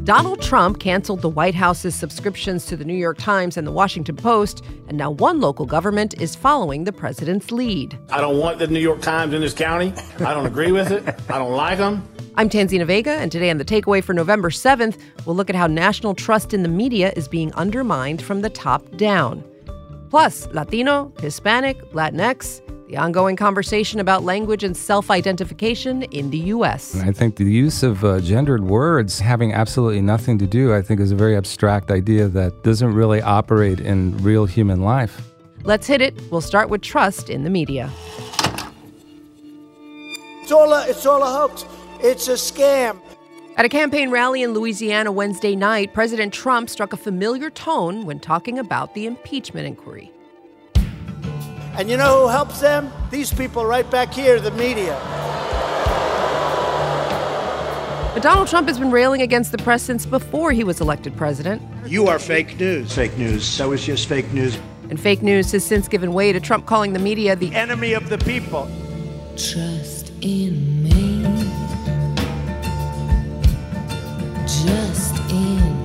Donald Trump canceled the White House's subscriptions to the New York Times and the Washington Post, and now one local government is following the president's lead. I don't want the New York Times in this county. I don't agree with it. I don't like them. I'm Tanzina Vega, and today on The Takeaway for November 7th, we'll look at how national trust in the media is being undermined from the top down. Plus, Latino, Hispanic, Latinx, the ongoing conversation about language and self-identification in the U.S. I think the use of gendered words having absolutely nothing to do, I think, is a very abstract idea that doesn't really operate in real human life. Let's hit it. We'll start with trust in the media. It's all a hoax. It's a scam. At a campaign rally in Louisiana Wednesday night, President Trump struck a familiar tone when talking about the impeachment inquiry. And you know who helps them? These people right back here, the media. But Donald Trump has been railing against the press since before he was elected president. You are fake news. Fake news. That was just fake news. And fake news has since given way to Trump calling the media the Enemy of the people. Trust in me. Just in me.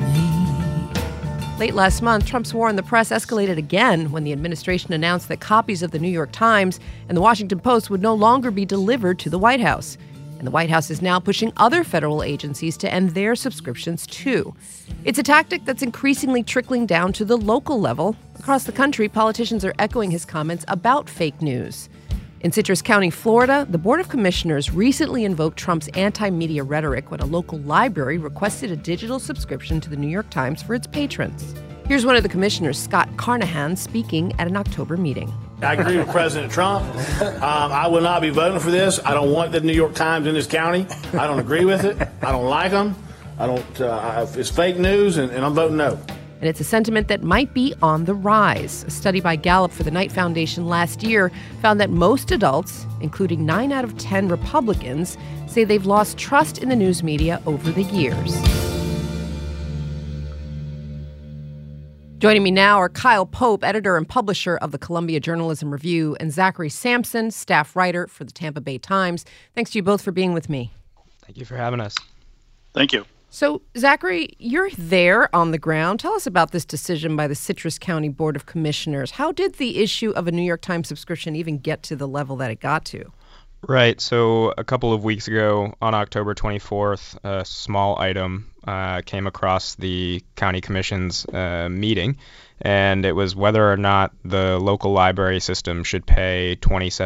Late last month, Trump's war on the press escalated again when the administration announced that copies of the New York Times and the Washington Post would no longer be delivered to the White House. And the White House is now pushing other federal agencies to end their subscriptions too. It's a tactic that's increasingly trickling down to the local level. Across the country, politicians are echoing his comments about fake news. In Citrus County, Florida, the Board of Commissioners recently invoked Trump's anti-media rhetoric when a local library requested a digital subscription to the New York Times for its patrons. Here's one of the commissioners, Scott Carnahan, speaking at an October meeting. I agree with President Trump. I will not be voting for this. I don't want the New York Times in this county. I don't agree with it. I don't like them. It's fake news, and I'm voting no. And it's a sentiment that might be on the rise. A study by Gallup for the Knight Foundation last year found that most adults, including 9 out of 10 Republicans, say they've lost trust in the news media over the years. Joining me now are Kyle Pope, editor and publisher of the Columbia Journalism Review, and Zachary Sampson, staff writer for the Tampa Bay Times. Thanks to you both for being with me. Thank you for having us. Thank you. So, Zachary, you're there on the ground. Tell us about this decision by the Citrus County Board of Commissioners. How did the issue of a New York Times subscription even get to the level that it got to? Right. So a couple of weeks ago, on October 24th, a small item came across the county commission's meeting, and it was whether or not the local library system should pay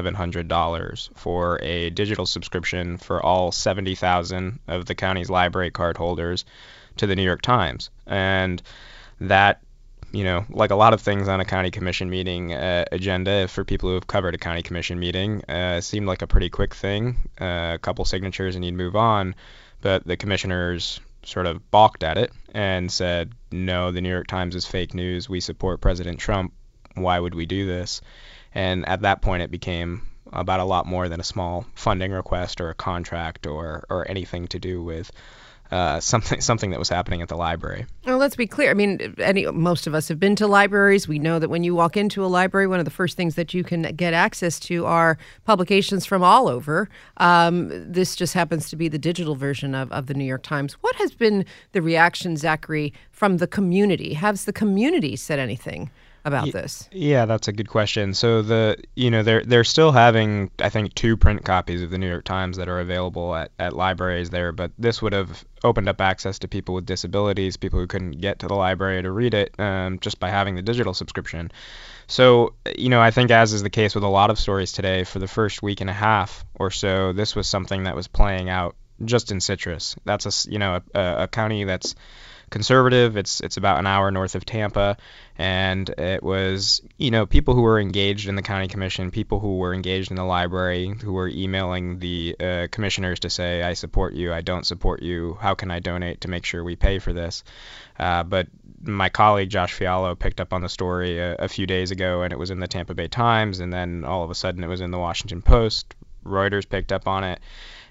$2,700 for a digital subscription for all 70,000 of the county's library card holders to the New York Times. And that, like a lot of things on a county commission meeting agenda, for people who have covered a county commission meeting, seemed like a pretty quick thing, a couple signatures and you'd move on. But the commissioners sort of balked at it and said, no, the New York Times is fake news. We support President Trump. Why would we do this? And at that point, it became about a lot more than a small funding request or a contract or anything to do with something that was happening at the library. Well, let's be clear. I mean, most of us have been to libraries. We know that when you walk into a library, one of the first things that you can get access to are publications from all over. This just happens to be the digital version of the New York Times. What has been the reaction, Zachary, from the community? Has the community said anything about this? Yeah, that's a good question. So they're still having, I think, 2 print copies of the New York Times that are available at libraries there, but this would have opened up access to people with disabilities, people who couldn't get to the library to read it, just by having the digital subscription. So, I think, as is the case with a lot of stories today, for the first week and a half or so, this was something that was playing out just in Citrus. That's a county that's conservative. It's about an hour north of Tampa, and it was, people who were engaged in the county commission, people who were engaged in the library, who were emailing the commissioners to say, I support you, I don't support you, how can I donate to make sure we pay for this? But my colleague Josh Fiallo picked up on the story a few days ago, and it was in the Tampa Bay Times, and then all of a sudden it was in the Washington Post. Reuters picked up on it.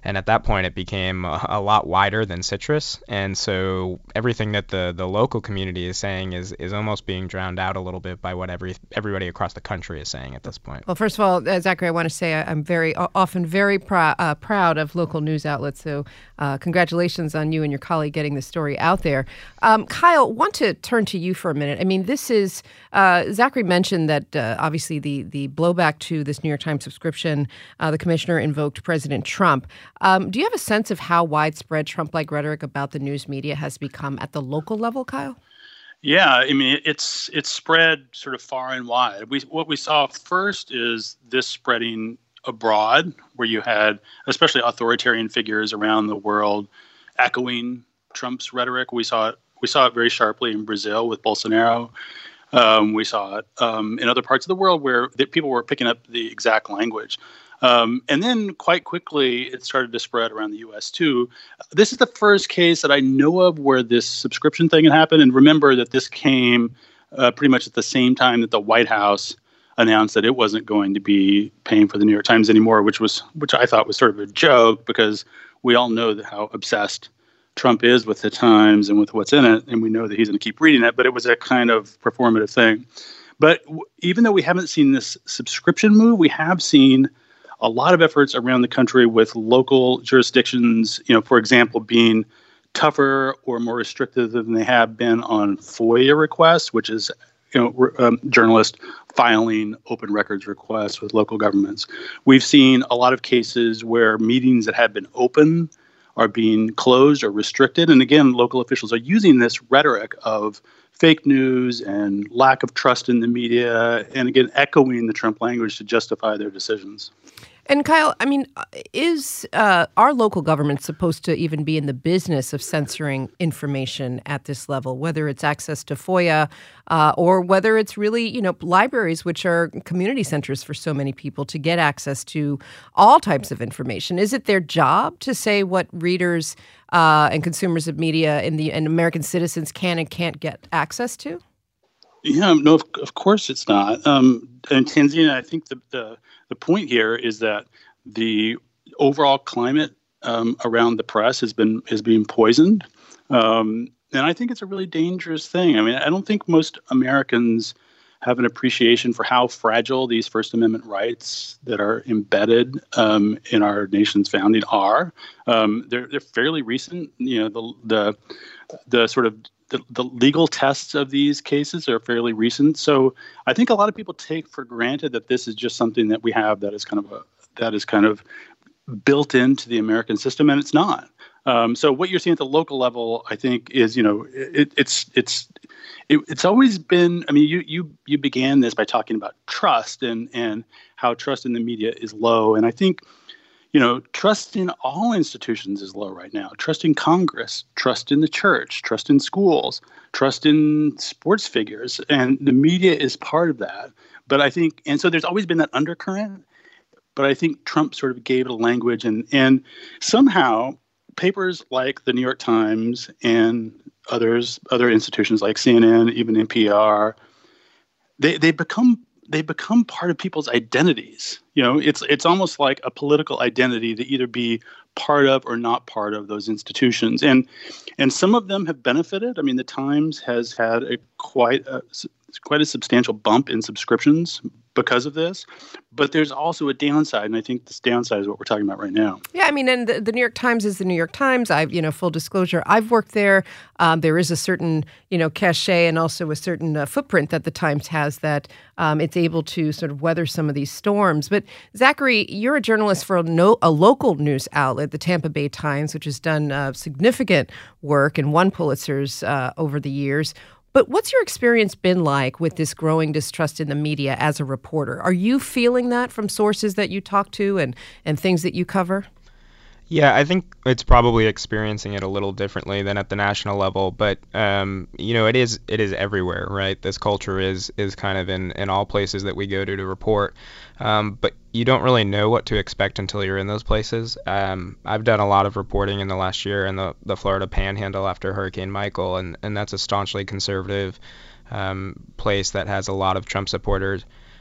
And at that point, it became a lot wider than citrus. And so everything that the local community is saying is almost being drowned out a little bit by what everybody across the country is saying at this point. Well, first of all, Zachary, I want to say I'm often very proud of local news outlets. So congratulations on you and your colleague getting the story out there. Kyle, want to turn to you for a minute. I mean, this is Zachary mentioned that obviously the blowback to this New York Times subscription, the commissioner invoked President Trump. Do you have a sense of how widespread Trump-like rhetoric about the news media has become at the local level, Kyle? Yeah, I mean, it's spread sort of far and wide. What we saw first is this spreading abroad, where you had especially authoritarian figures around the world echoing Trump's rhetoric. We saw it very sharply in Brazil with Bolsonaro. We saw it in other parts of the world where people were picking up the exact language. And then quite quickly, it started to spread around the U.S. too. This is the first case that I know of where this subscription thing had happened. And remember that this came pretty much at the same time that the White House announced that it wasn't going to be paying for the New York Times anymore, which I thought was sort of a joke, because we all know how obsessed Trump is with the Times and with what's in it, and we know that he's going to keep reading it. But it was a kind of performative thing. But even though we haven't seen this subscription move, we have seen a lot of efforts around the country with local jurisdictions, for example, being tougher or more restrictive than they have been on FOIA requests, which is journalists filing open records requests with local governments. We've seen a lot of cases where meetings that had been open are being closed or restricted. And again, local officials are using this rhetoric of fake news and lack of trust in the media, and again, echoing the Trump language to justify their decisions. And Kyle, I mean, is our local government supposed to even be in the business of censoring information at this level, whether it's access to FOIA or whether it's really, libraries, which are community centers for so many people, to get access to all types of information? Is it their job to say what readers and consumers of media and American citizens can and can't get access to? Yeah, no, of course it's not. And Tanzania, I think the point here is that the overall climate around the press is being poisoned, and I think it's a really dangerous thing. I mean, I don't think most Americans have an appreciation for how fragile these First Amendment rights that are embedded in our nation's founding are. They're fairly recent. The sort of the legal tests of these cases are fairly recent. So I think a lot of people take for granted that this is just something that we have that is kind of built into the American system, and it's not. So what you're seeing at the local level, I think, is it's always been. I mean, you began this by talking about trust and how trust in the media is low, and I think, trust in all institutions is low right now. Trust in Congress, trust in the church, trust in schools, trust in sports figures, and the media is part of that. But I think, and so there's always been that undercurrent, but I think Trump sort of gave it a language, and somehow papers like the New York Times and other institutions like CNN, even NPR, they become part of people's identities. It's almost like a political identity to either be part of or not part of those institutions. And some of them have benefited. I mean, the Times has had quite a substantial bump in subscriptions because of this. But there's also a downside, and I think this downside is what we're talking about right now. Yeah, I mean, and the New York Times is the New York Times. Full disclosure, I've worked there. There is a certain, cachet and also a certain footprint that the Times has that it's able to sort of weather some of these storms. But Zachary, you're a journalist for a local news outlet, the Tampa Bay Times, which has done significant work and won Pulitzers over the years. But what's your experience been like with this growing distrust in the media as a reporter? Are you feeling that from sources that you talk to and things that you cover? Yeah, I think it's probably experiencing it a little differently than at the national level, but it is everywhere, right? This culture is kind of in all places that we go to report, but you don't really know what to expect until you're in those places. I've done a lot of reporting in the last year in the Florida Panhandle after Hurricane Michael, and that's a staunchly conservative place that has a lot of Trump supporters.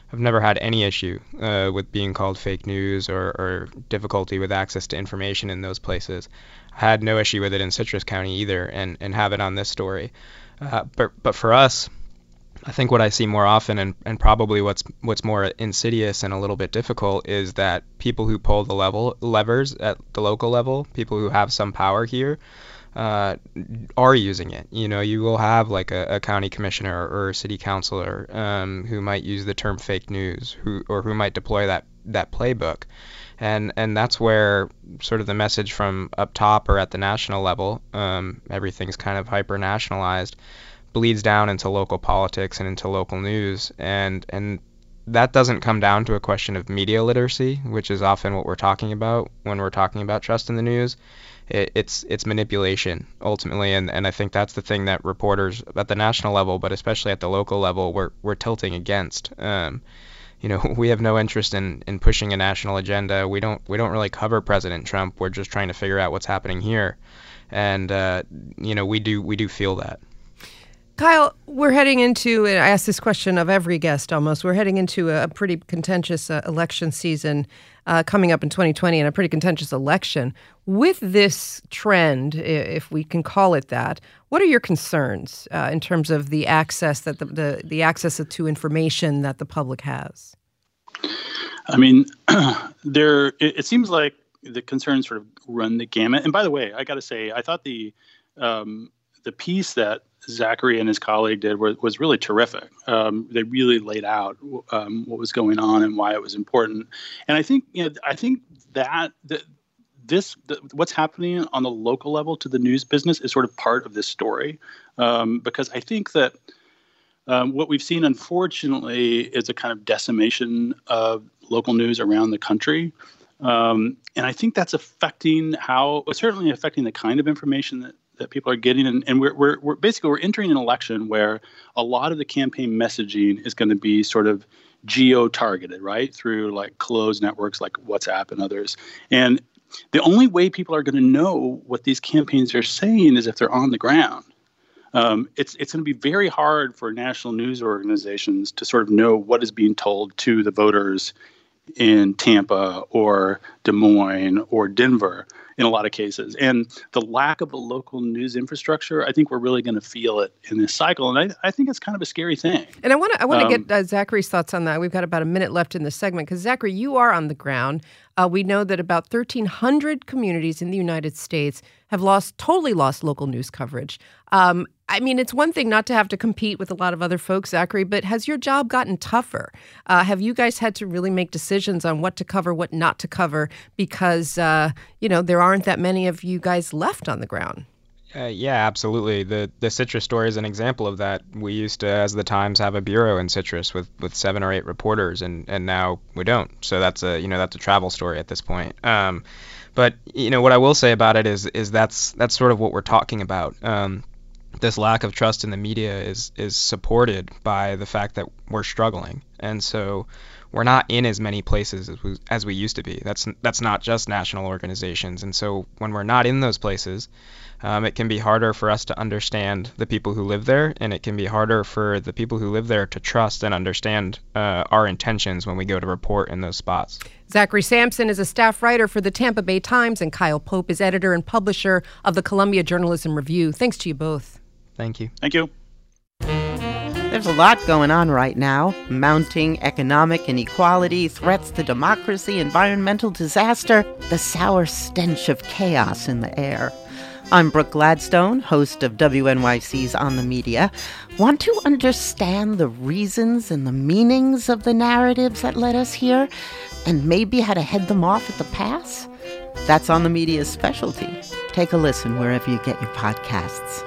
I've never had any issue with being called fake news or difficulty with access to information in those places. I had no issue with it in Citrus County either, and have it on this story. But for us, I think what I see more often, and probably what's more insidious and a little bit difficult, is that people who pull the levers at the local level, people who have some power here, are using it. You know, you will have like a county commissioner or a city councilor who might use the term fake news, who might deploy that playbook. And that's where sort of the message from up top or at the national level, everything's kind of hyper nationalized, bleeds down into local politics and into local news. And that doesn't come down to a question of media literacy, which is often what we're talking about when we're talking about trust in the news. It's manipulation ultimately, and I think that's the thing that reporters at the national level, but especially at the local level, we're tilting against. You know, we have no interest in pushing a national agenda. We don't really cover President Trump. We're just trying to figure out what's happening here, and you know, we do feel that. Kyle, we're heading into, and I ask this question of every guest almost, we're heading into a pretty contentious election season coming up in 2020, and a pretty contentious election. With this trend, if we can call it that, what are your concerns in terms of the access that the access to information that the public has? I mean, it seems like the concerns sort of run the gamut. And by the way, I got to say, I thought the piece that Zachary and his colleague did was really terrific. They really laid out what was going on and why it was important. And I think what's happening on the local level to the news business is sort of part of this story, because I think that what we've seen, unfortunately, is a kind of decimation of local news around the country. And I think that's certainly affecting the kind of information that people are getting. And we're basically entering an election where a lot of the campaign messaging is going to be sort of geo-targeted, right? Through like closed networks like WhatsApp and others. And the only way people are going to know what these campaigns are saying is if they're on the ground. It's going to be very hard for national news organizations to sort of know what is being told to the voters in Tampa or Des Moines or Denver in a lot of cases. And the lack of a local news infrastructure, I think we're really going to feel it in this cycle. And I think it's kind of a scary thing. And I want to get Zachary's thoughts on that. We've got about a minute left in this segment because, Zachary, you are on the ground. We know that about 1,300 communities in the United States have totally lost local news coverage. I mean, it's one thing not to have to compete with a lot of other folks, Zachary, but has your job gotten tougher? Have you guys had to really make decisions on what to cover, what not to cover, because, there aren't that many of you guys left on the ground? Yeah, absolutely. The Citrus story is an example of that. We used to, as the Times, have a bureau in Citrus with 7 or 8 reporters, and now we don't. So that's a travel story at this point. But what I will say about it is that's sort of what we're talking about. This lack of trust in the media is supported by the fact that we're struggling, and so we're not in as many places as we used to be. That's not just national organizations, and so when we're not in those places, it can be harder for us to understand the people who live there, and it can be harder for the people who live there to trust and understand our intentions when we go to report in those spots. Zachary Sampson is a staff writer for the Tampa Bay Times, and Kyle Pope is editor and publisher of the Columbia Journalism Review. Thanks to you both. Thank you. Thank you. There's a lot going on right now. Mounting economic inequality, threats to democracy, environmental disaster, the sour stench of chaos in the air. I'm Brooke Gladstone, host of WNYC's On the Media. Want to understand the reasons and the meanings of the narratives that led us here, and maybe how to head them off at the pass? That's On the Media's specialty. Take a listen wherever you get your podcasts.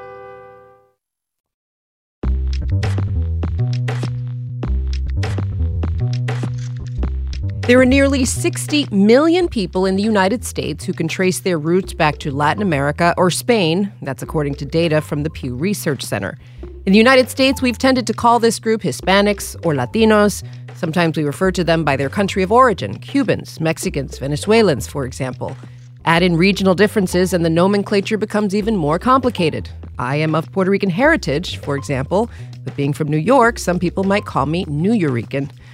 There are nearly 60 million people in the United States who can trace their roots back to Latin America or Spain. That's according to data from the Pew Research Center. In the United States, we've tended to call this group Hispanics or Latinos. Sometimes we refer to them by their country of origin, Cubans, Mexicans, Venezuelans, for example. Add in regional differences and the nomenclature becomes even more complicated. I am of Puerto Rican heritage, for example, but being from New York, some people might call me Nuyorican.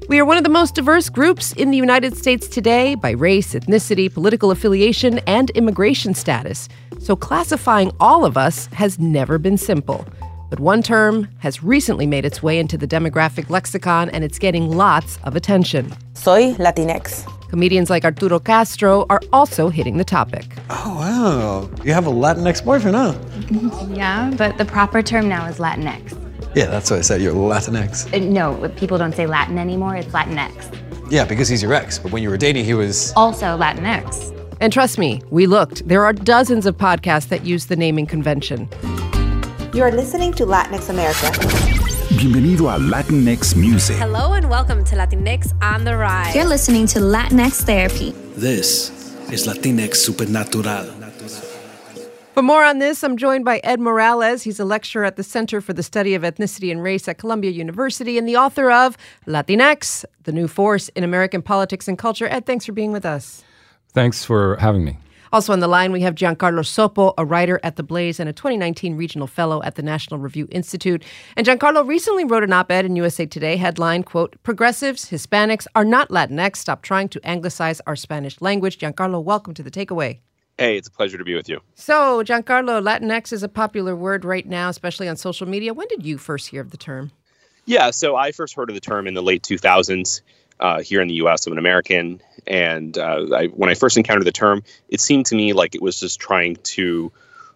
We are one of the most diverse groups in the United States today by race, ethnicity, political affiliation, and immigration status. So classifying all of us has never been simple. But one term has recently made its way into the demographic lexicon, and it's getting lots of attention. Soy Latinx. Comedians like Arturo Castro are also hitting the topic. Oh, wow. You have a Latinx boyfriend, huh? Yeah, but the proper term now is Latinx. Yeah, that's what I said. You're Latinx. No, people don't say Latin anymore. It's Latinx. Yeah, because he's your ex. But when you were dating, he was... Also Latinx. And trust me, we looked. There are dozens of podcasts that use the naming convention. You are listening to Latinx America. Bienvenido a Latinx Music. Hello and welcome to Latinx on the Rise. You're listening to Latinx Therapy. This is Latinx Supernatural. For more on this, I'm joined by Ed Morales. He's a lecturer at the Center for the Study of Ethnicity and Race at Columbia University and the author of Latinx, The New Force in American Politics and Culture. Ed, thanks for being with us. Thanks for having me. Also on the line, we have Giancarlo Sopo, a writer at The Blaze and a 2019 regional fellow at the National Review Institute. And Giancarlo recently wrote an op-ed in USA Today, headline, quote, "Progressives, Hispanics are not Latinx. Stop trying to anglicize our Spanish language." Giancarlo, welcome to The Takeaway. Hey, it's a pleasure to be with you. So, Giancarlo, Latinx is a popular word right now, especially on social media. When did you first hear of the term? Yeah, so I first heard of the term in the late 2000s here in the U.S. I'm an American. And when I first encountered the term, it seemed to me like it was just trying to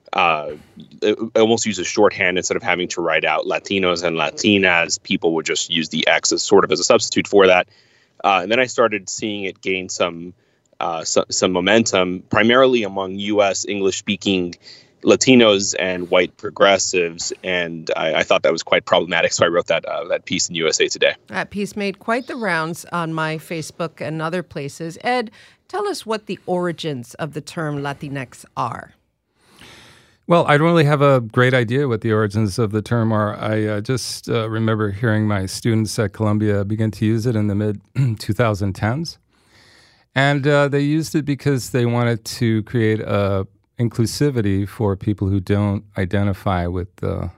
almost use a shorthand instead of having to write out Latinos and Latinas. People would just use the X as sort of as a substitute for that. And then I started seeing it gain some momentum, primarily among U.S. English-speaking Latinos and white progressives, and I thought that was quite problematic, so I wrote that piece in USA Today. That piece made quite the rounds on my Facebook and other places. Ed, tell us what the origins of the term Latinx are. Well, I don't really have a great idea what the origins of the term are. I just remember hearing my students at Columbia begin to use it in the mid-2010s. And they used it because they wanted to create a inclusivity for people who don't identify with the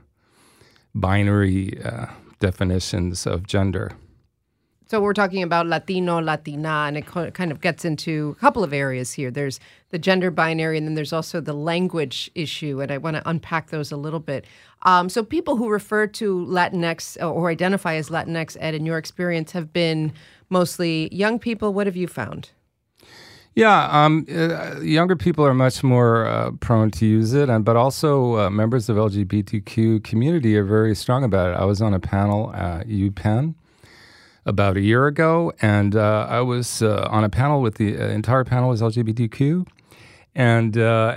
binary definitions of gender. So we're talking about Latino, Latina, and it kind of gets into a couple of areas here. There's the gender binary, and then there's also the language issue, and I want to unpack those a little bit. So people who refer to Latinx or identify as Latinx, Ed, in your experience, have been mostly young people. What have you found? Yeah, younger people are much more prone to use it, but also members of LGBTQ community are very strong about it. I was on a panel at UPenn about a year ago, and I was on a panel with the entire panel was LGBTQ, and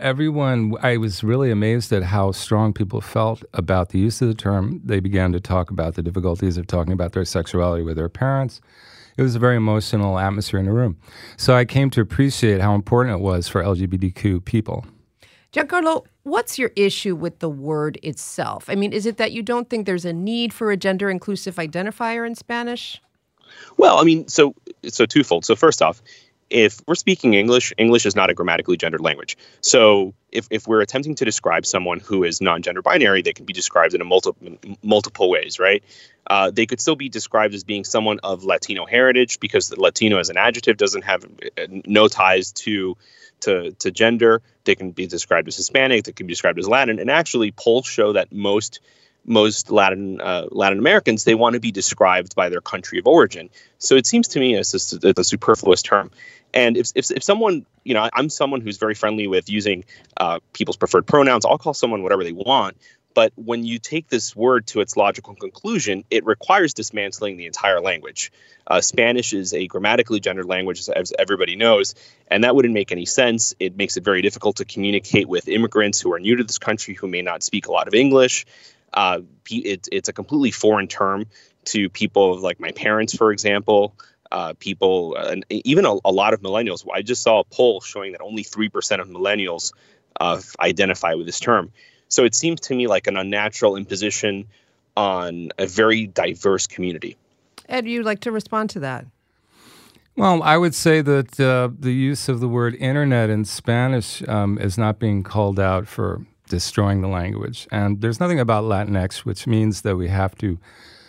I was really amazed at how strong people felt about the use of the term. They began to talk about the difficulties of talking about their sexuality with their parents. It was a very emotional atmosphere in the room. So I came to appreciate how important it was for LGBTQ people. Giancarlo, what's your issue with the word itself? I mean, is it that you don't think there's a need for a gender-inclusive identifier in Spanish? Well, I mean, so twofold. So first off, if we're speaking English, English is not a grammatically gendered language. So if we're attempting to describe someone who is non-gender binary, they can be described in multiple ways, right? They could still be described as being someone of Latino heritage because the Latino as an adjective doesn't have no ties to gender. They can be described as Hispanic. They can be described as Latin. And actually, polls show that most Latin Americans, they want to be described by their country of origin. So it seems to me as a superfluous term. And if someone, I'm someone who's very friendly with using people's preferred pronouns. I'll call someone whatever they want. But when you take this word to its logical conclusion, it requires dismantling the entire language. Spanish is a grammatically gendered language, as everybody knows, and that wouldn't make any sense. It makes it very difficult to communicate with immigrants who are new to this country who may not speak a lot of English. It's a completely foreign term to people like my parents, for example, people, and even a lot of millennials. I just saw a poll showing that only 3% of millennials identify with this term. So it seems to me like an unnatural imposition on a very diverse community. Ed, you'd like to respond to that? Well, I would say that the use of the word internet in Spanish is not being called out for destroying the language. And there's nothing about Latinx, which means that we have to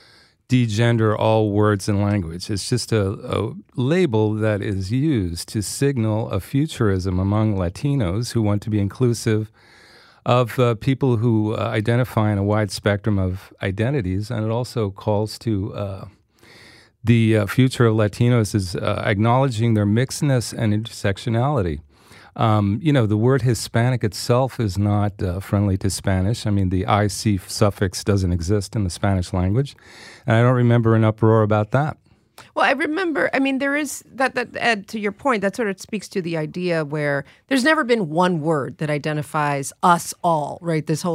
degender all words and language. It's just a label that is used to signal a futurism among Latinos who want to be inclusive of people who identify in a wide spectrum of identities. And it also calls to the future of Latinos is acknowledging their mixedness and intersectionality. The word Hispanic itself is not friendly to Spanish. I mean, the IC suffix doesn't exist in the Spanish language. And I don't remember an uproar about that. Well, I remember, there is that Ed, to your point, that sort of speaks to the idea where there's never been one word that identifies us all, right? These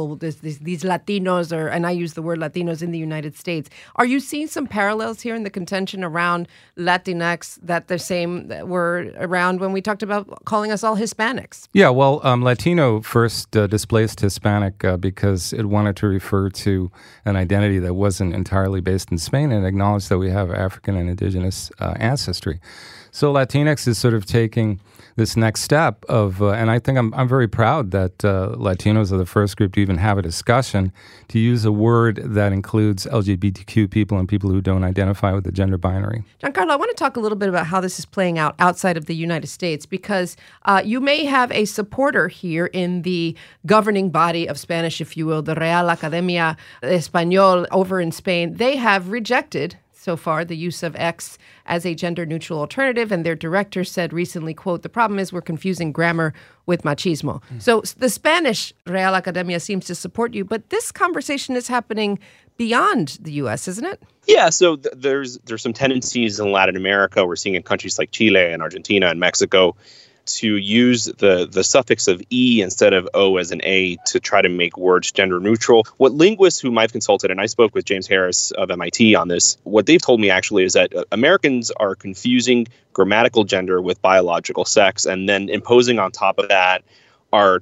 Latinos, and I use the word Latinos in the United States. Are you seeing some parallels here in the contention around Latinx that the same that were around when we talked about calling us all Hispanics? Yeah, well, Latino first displaced Hispanic because it wanted to refer to an identity that wasn't entirely based in Spain and acknowledged that we have African and indigenous ancestry. So Latinx is sort of taking this next step of, and I think I'm very proud that Latinos are the first group to even have a discussion to use a word that includes LGBTQ people and people who don't identify with the gender binary. Giancarlo, I want to talk a little bit about how this is playing out outside of the United States, because you may have a supporter here in the governing body of Spanish, if you will, the Real Academia Español over in Spain. They have rejected so far the use of X as a gender-neutral alternative, and their director said recently, quote, "The problem is we're confusing grammar with machismo." So the Spanish Real Academia seems to support you, but this conversation is happening beyond the U.S., isn't it? Yeah, so there's some tendencies in Latin America. We're seeing in countries like Chile and Argentina and Mexico to use the suffix of E instead of O as an A to try to make words gender neutral. What linguists whom I've consulted, and I spoke with James Harris of MIT on this, what they've told me actually is that Americans are confusing grammatical gender with biological sex and then imposing on top of that our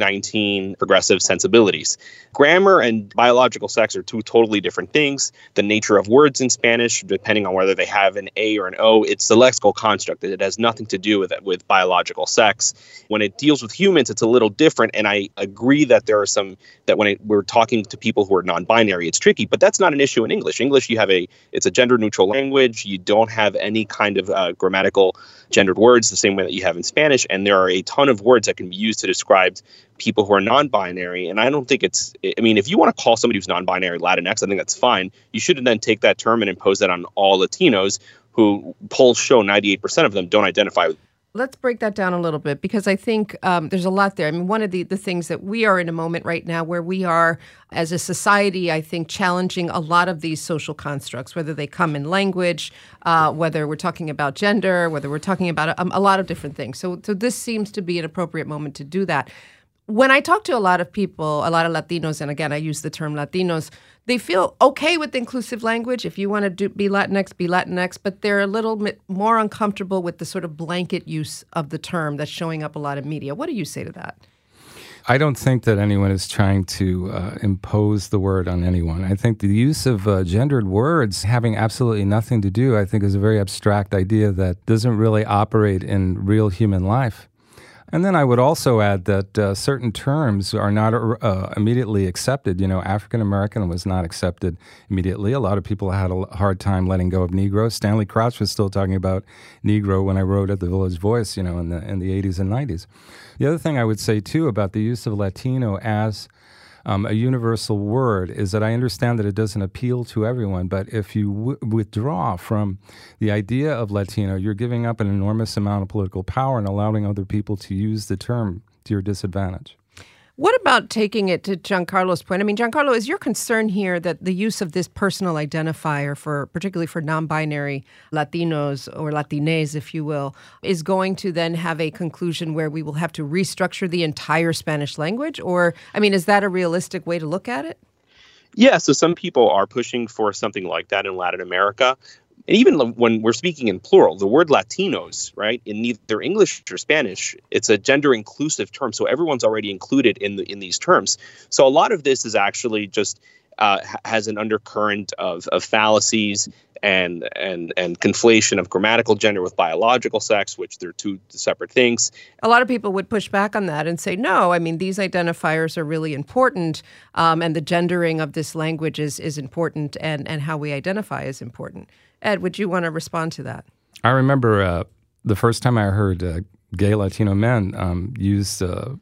2019 progressive sensibilities. Grammar and biological sex are two totally different things. The nature of words in Spanish, depending on whether they have an A or an O, it's the lexical construct. It has nothing to do with biological sex. When it deals with humans, it's a little different. And I agree that there are some, that when we're talking to people who are non-binary, it's tricky, but that's not an issue in English. English, it's a gender neutral language. You don't have any kind of grammatical gendered words the same way that you have in Spanish. And there are a ton of words that can be used to describe people who are non-binary. And I don't think if you want to call somebody who's non-binary Latinx, I think that's fine. You shouldn't then take that term and impose that on all Latinos who polls show 98% of them don't identify with. Let's break that down a little bit, because I think there's a lot there. One of the things that we are in a moment right now where we are, as a society, I think, challenging a lot of these social constructs, whether they come in language, whether we're talking about gender, whether we're talking about a lot of different things. So this seems to be an appropriate moment to do that. When I talk to a lot of people, a lot of Latinos, and again, I use the term Latinos, they feel okay with inclusive language. If you want to be Latinx, but they're a little bit more uncomfortable with the sort of blanket use of the term that's showing up a lot in media. What do you say to that? I don't think that anyone is trying to impose the word on anyone. I think the use of gendered words having absolutely nothing to do, I think, is a very abstract idea that doesn't really operate in real human life. And then I would also add that certain terms are not immediately accepted. African American was not accepted immediately. A lot of people had a hard time letting go of Negro. Stanley Crouch was still talking about Negro when I wrote at the Village Voice, in the 80s and 90s. The other thing I would say, too, about the use of Latino as a universal word is that I understand that it doesn't appeal to everyone, but if you withdraw from the idea of Latino, you're giving up an enormous amount of political power and allowing other people to use the term to your disadvantage. What about taking it to Giancarlo's point? Giancarlo, is your concern here that the use of this personal identifier, particularly for non-binary Latinos or Latines, if you will, is going to then have a conclusion where we will have to restructure the entire Spanish language? Or, is that a realistic way to look at it? Yeah, so some people are pushing for something like that in Latin America. And even when we're speaking in plural, the word Latinos, right, in either English or Spanish, it's a gender inclusive term. So everyone's already included in these terms. So a lot of this is actually just has an undercurrent of fallacies and conflation of grammatical gender with biological sex, which they're two separate things. A lot of people would push back on that and say, no, I mean, these identifiers are really important, and the gendering of this language is important, and how we identify is important. Ed, would you want to respond to that? I remember the first time I heard gay Latino men use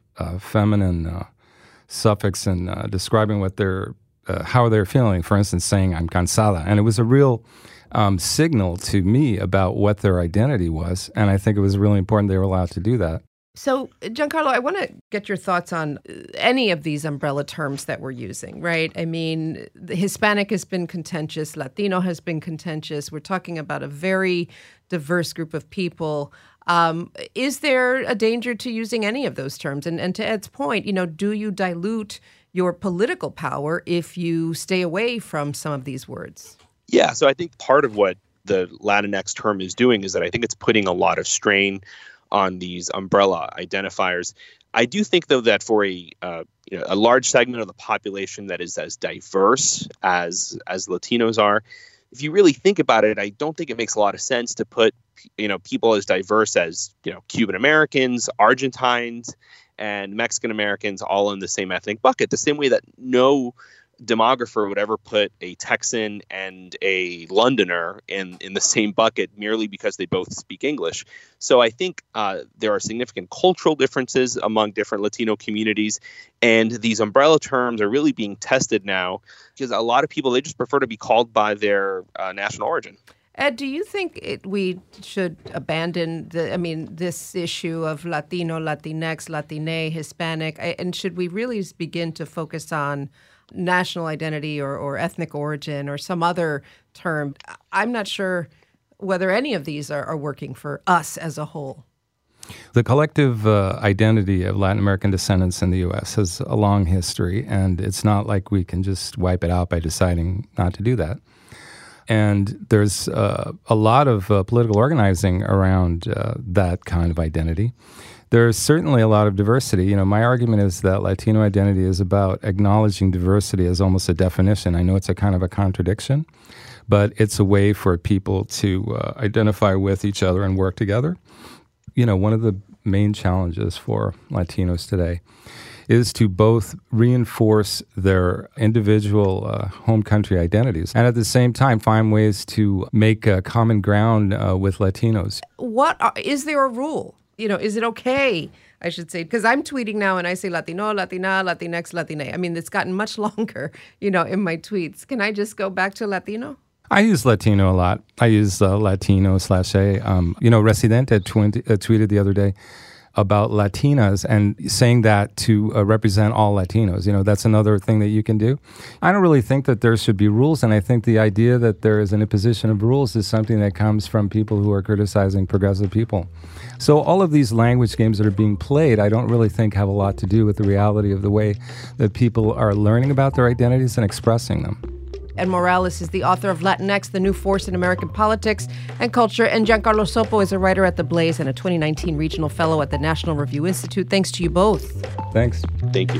feminine suffix in describing what they're how they're feeling. For instance, saying "I'm cansada," and it was a real signal to me about what their identity was. And I think it was really important they were allowed to do that. So, Giancarlo, I want to get your thoughts on any of these umbrella terms that we're using, right? I mean, the Hispanic has been contentious. Latino has been contentious. We're talking about a very diverse group of people. Is there a danger to using any of those terms? And to Ed's point, do you dilute your political power if you stay away from some of these words? Yeah, so I think part of what the Latinx term is doing is that I think it's putting a lot of strain on these umbrella identifiers. I do think, though, that for a large segment of the population that is as diverse as Latinos are, if you really think about it, I don't think it makes a lot of sense to put people as diverse as Cuban Americans, Argentines, and Mexican Americans all in the same ethnic bucket. The same way that no demographer would ever put a Texan and a Londoner in the same bucket merely because they both speak English. So I think there are significant cultural differences among different Latino communities, and these umbrella terms are really being tested now because a lot of people, they just prefer to be called by their national origin. Ed, do you think we should abandon this issue of Latino, Latinx, Latine, Hispanic, and should we really begin to focus on national identity or ethnic origin or some other term? I'm not sure whether any of these are working for us as a whole. The collective identity of Latin American descendants in the U.S. has a long history, and it's not like we can just wipe it out by deciding not to do that. And there's a lot of political organizing around that kind of identity. There's certainly a lot of diversity. My argument is that Latino identity is about acknowledging diversity as almost a definition. I know it's a kind of a contradiction, but it's a way for people to identify with each other and work together. One of the main challenges for Latinos today is to both reinforce their individual home country identities and at the same time find ways to make common ground with Latinos. Is there a rule? Is it okay, I should say? Because I'm tweeting now and I say Latino, Latina, Latinx, Latine. I mean, it's gotten much longer, in my tweets. Can I just go back to Latino? I use Latino a lot. I use Latino /A. Residente tweeted the other day about Latinas and saying that to represent all Latinos. That's another thing that you can do. I don't really think that there should be rules, and I think the idea that there is an imposition of rules is something that comes from people who are criticizing progressive people. So all of these language games that are being played, I don't really think have a lot to do with the reality of the way that people are learning about their identities and expressing them. Ed Morales is the author of Latinx, The New Force in American Politics and Culture, and Giancarlo Sopo is a writer at The Blaze and a 2019 Regional Fellow at the National Review Institute. Thanks to you both. Thanks. Thank you.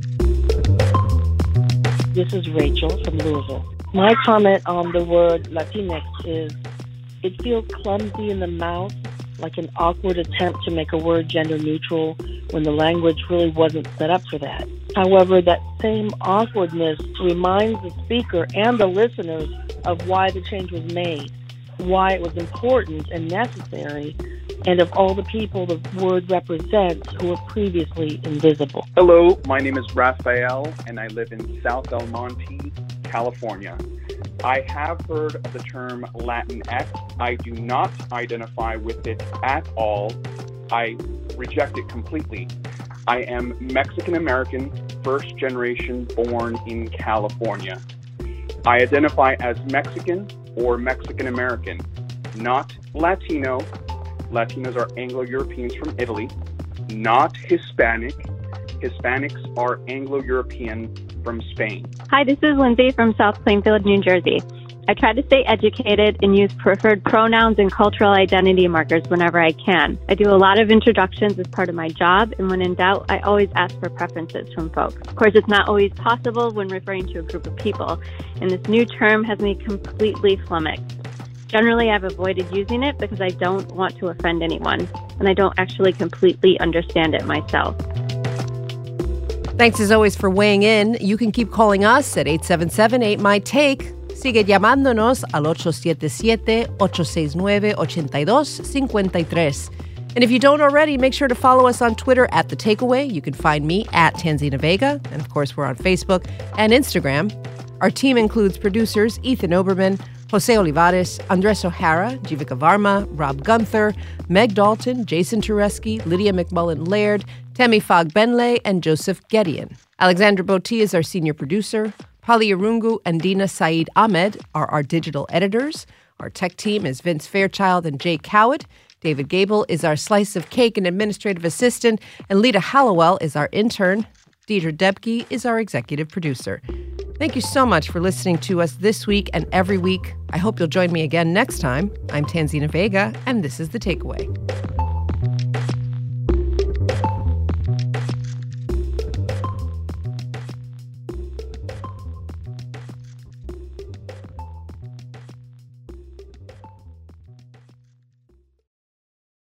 This is Rachel from Louisville. My comment on the word Latinx is it feels clumsy in the mouth, like an awkward attempt to make a word gender neutral when the language really wasn't set up for that. However, that same awkwardness reminds the speaker and the listeners of why the change was made, why it was important and necessary, and of all the people the word represents who were previously invisible. Hello, my name is Raphael, and I live in South El Monte, California. I have heard of the term Latinx. I do not identify with it at all. I reject it completely. I am Mexican American, first generation, born in California. I identify as Mexican or Mexican American, not Latino. Latinos are Anglo-Europeans from Italy, not Hispanic. Hispanics are Anglo-European from Spain. Hi, this is Lindsay from South Plainfield, New Jersey. I try to stay educated and use preferred pronouns and cultural identity markers whenever I can. I do a lot of introductions as part of my job, and when in doubt, I always ask for preferences from folks. Of course, it's not always possible when referring to a group of people, and this new term has me completely flummoxed. Generally, I've avoided using it because I don't want to offend anyone, and I don't actually completely understand it myself. Thanks as always for weighing in. You can keep calling us at 877-8MY-TAKE. Sigue llamándonos al 877-869-8253. And if you don't already, make sure to follow us on Twitter at The Takeaway. You can find me at Tanzina Vega. And of course, we're on Facebook and Instagram. Our team includes producers Ethan Oberman, Jose Olivares, Andres O'Hara, Jivika Varma, Rob Gunther, Meg Dalton, Jason Tureski, Lydia McMullen-Laird, Temi Fog-Benlay, and Joseph Gedian. Alexandra Boti is our senior producer. Pali Arungu and Dina Saeed Ahmed are our digital editors. Our tech team is Vince Fairchild and Jay Cowett. David Gable is our slice of cake and administrative assistant. And Lita Hallowell is our intern. Deidre Debke is our executive producer. Thank you so much for listening to us this week and every week. I hope you'll join me again next time. I'm Tanzina Vega, and this is The Takeaway.